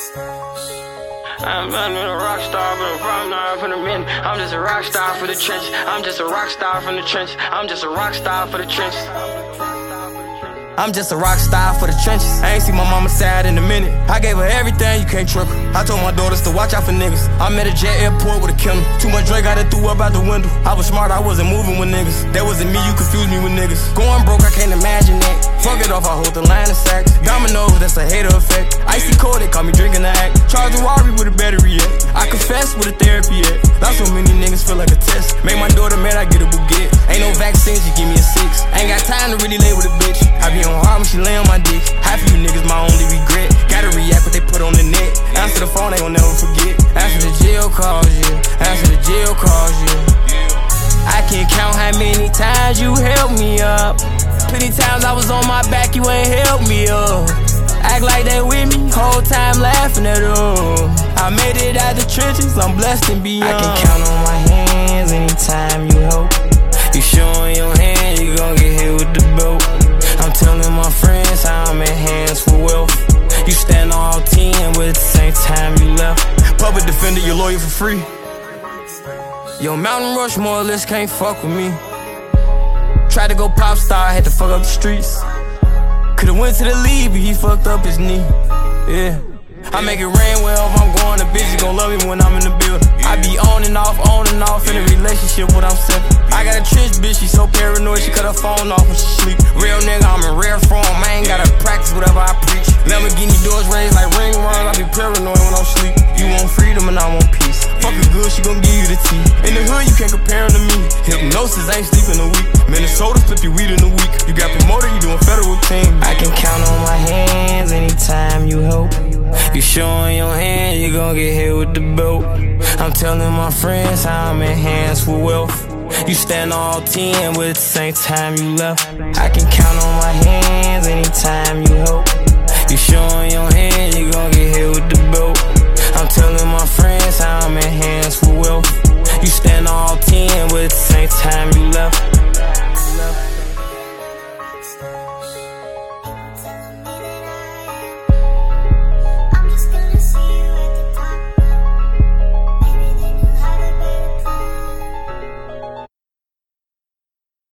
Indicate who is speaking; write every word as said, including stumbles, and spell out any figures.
Speaker 1: I'm a rock star, but I'm not for the men. I'm just a rock star for the trench. I'm just a rock star from the trench. I'm just a rock star for the trench. I'm just a rock star for the trenches. I ain't seen my mama sad in a minute. I gave her everything, you can't trip her. I told my daughters to watch out for niggas. I'm at a jet airport with a kennel. Too much Drake, got it threw up out the window. I was smart, I wasn't moving with niggas. That wasn't me, you confused me with niggas. Going broke, I can't imagine that. Fuck it off, I hold the line of sacks. Dominoes, that's a hater effect. Icy cold, they call me drinking the act. Charge a Wari with a battery at. I confess with a therapy at. Lost so many niggas feel like a test. Make my daughter mad, I get a Bugatti. Ain't no vaccines, you give me a six. Ain't got time to really lay with a bitch. I be on hard when she lay on my dick. Half of you niggas my only regret. Gotta react what they put on the net. Answer the phone, they gon' never forget. Answer the jail calls, yeah. Answer the jail calls, yeah. I can't count how many times you helped me up. Plenty times I was on my back, you ain't helped me up. Act like they with me, whole time laughing at them. I made it out the trenches, I'm blessed and beyond. I can count on my hands anytime you help. You showing your hand, you gon' get hit with the belt. I'm telling my friends how I'm in hands for wealth. You stand all ten, but at the same time you left. Public defender, your lawyer for free. Yo, Mountain Rushmore list can't fuck with me. Tried to go pop star, had to fuck up the streets. Could've went to the league, but he fucked up his knee. Yeah. I make it rain well if I'm going, the bitch gon' love me when I'm in the building. I be on and off, on and off in a relationship when I'm simple. I got a trench bitch, she so paranoid, she cut her phone off when she sleep. Real nigga, I'm in rare form, I ain't gotta practice whatever I preach. Lamborghini doors raised like ring runs, I be paranoid when I'm sleep. You want freedom and I want peace. Fuck her good, she gon' give you the tea. In the hood, you can't compare him to me. Hypnosis ain't sleeping a week. Minnesota flip you weed in a week. You got promoted, you doing federal team. I can count on my hands anytime you help. You showing your hand, you gon' get hit with the belt. I'm telling my friends how I'm in hands for wealth. You stand all ten, but at the same time you left. I can count on my hands anytime you help. You showing your hand, you gon' get hit with the belt. I'm telling my friends how